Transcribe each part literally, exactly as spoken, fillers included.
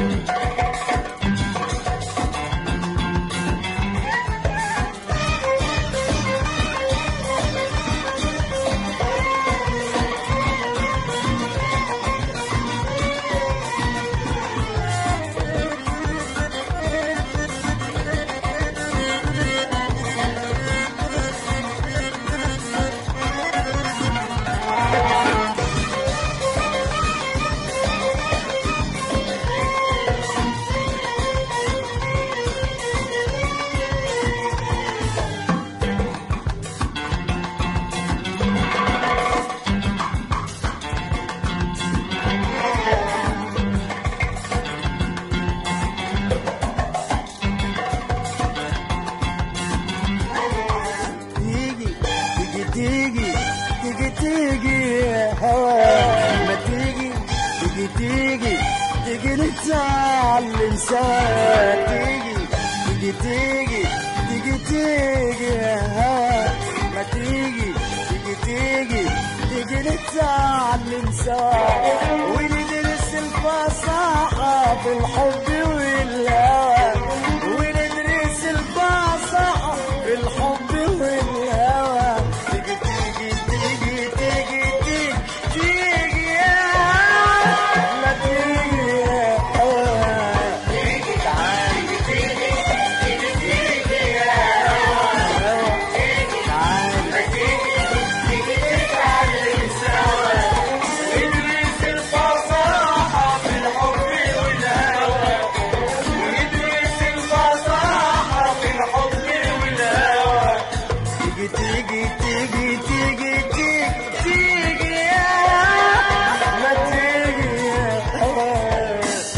تيجي تيجي تيجي يا هوا ما تيجي تيجي تيجي تيجي نتعلم سوا تيجي تيجي تيجي تيجي تيجي يا هوا ما تيجي تيجي تيجي تيجي نتعلم سوا وندرس الفصاحة في الحب والهوى وندرس الفصاحة في الحب والهوى تيجي تيجي تيجي تيجي تيجي تيجي يا ما تيجي يا هوا تيجي تعالي تيجي تيجي تيجي يا هوا تيجي تعالي تيجي تيجي نتعلم سوا ندرس الفصاحة في الحب والهوى ندرس الفصاحة في الحب والهوى تيجي تيجي تيجي تيجي تيجي تيجي يا ما تيجي يا هوا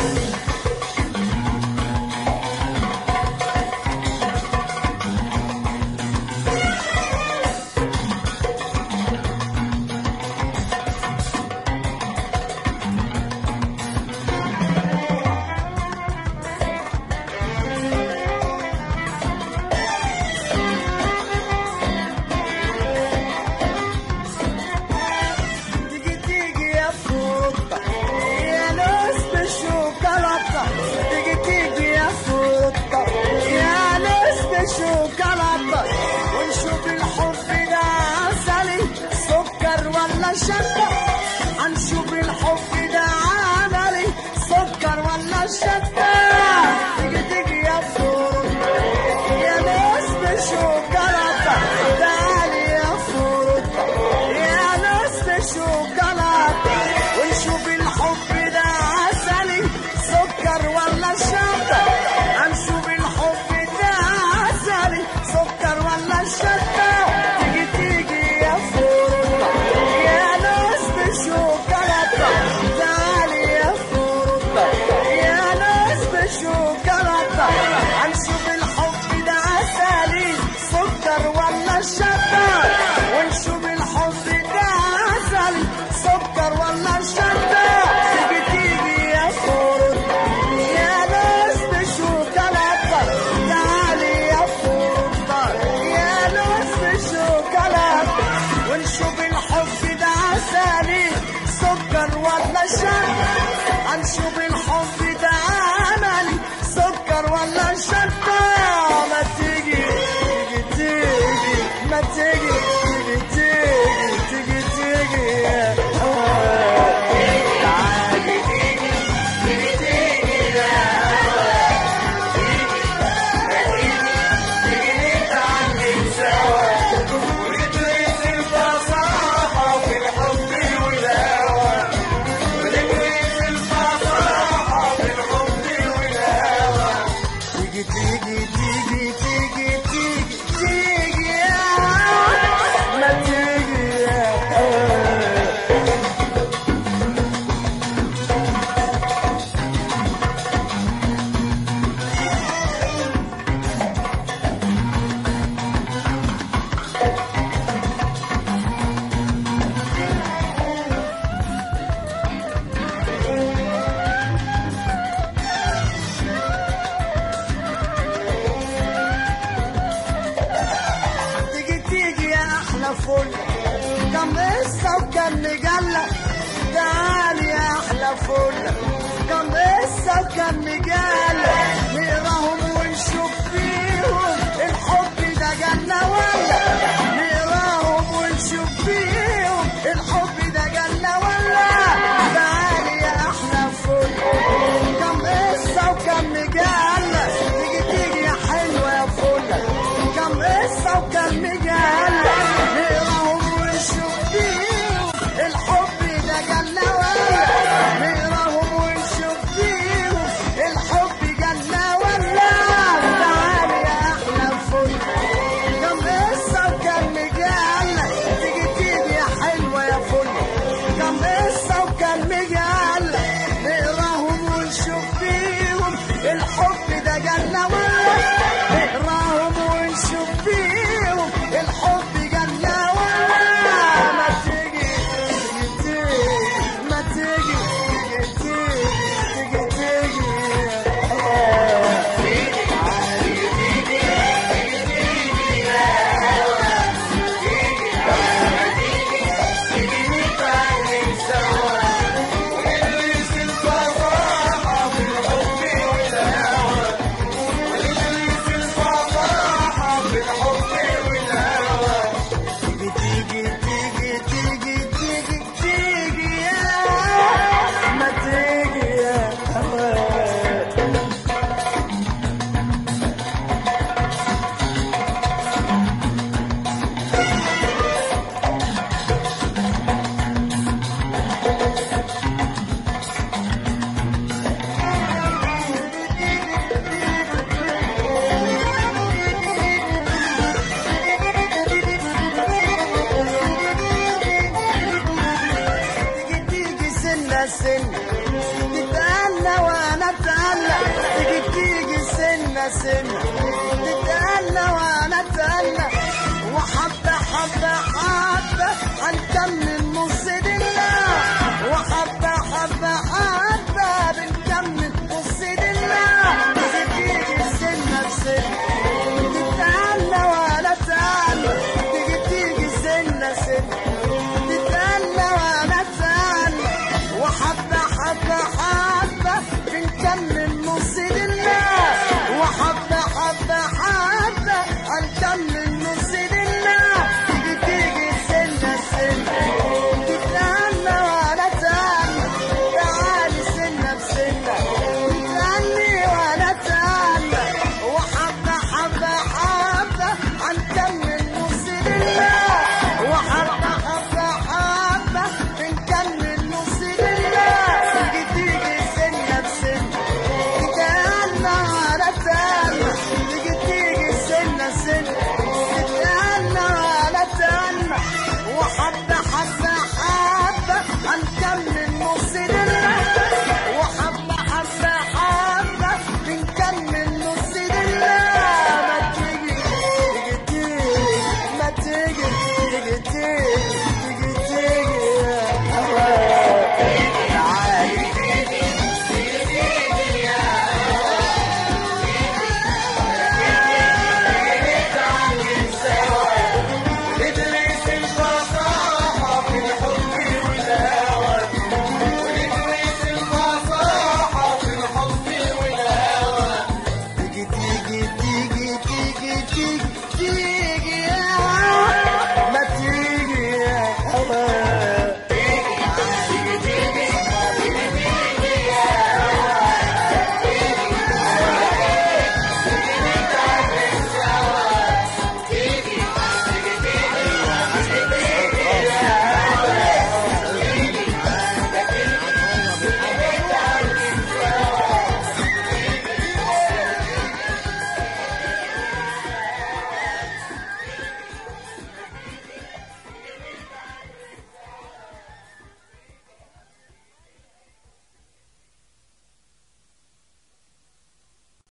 تيجي تيجي يا فوطة يا ناس بالشوكولاتة تيجي تيجي يا فوطة يا ناس بالشوكولاتة ونشوف الحب ده عسلي سكر ولا شطة هنشوف الحب ده عملي سكر ولا شطة تيجي تيجي يا فوطة يا ناس بالشوكولاتة تعالي يا فوطة يا ناس بالشوكولاتة ونشوف الحب ده عسلي سكر ولا شطة هنشوف الحب ده عسلي سكر ولا شطة تيجي تيجي يا فوطة يا ناس بالشوكولاتة تعالي يا فوطة يا ناس سنة سنة تتأنى وانا اتأنى وحبة حبة حبة هنكمل نص دنيا وحبة حبة حبة بنكمل نص دنيا تيجي سنة بسنة تتأنى وانا اتأنى تيجي تيجي سنة سنة تتأنى وانا اتأنى وحبة حبة حبة بنكمل نص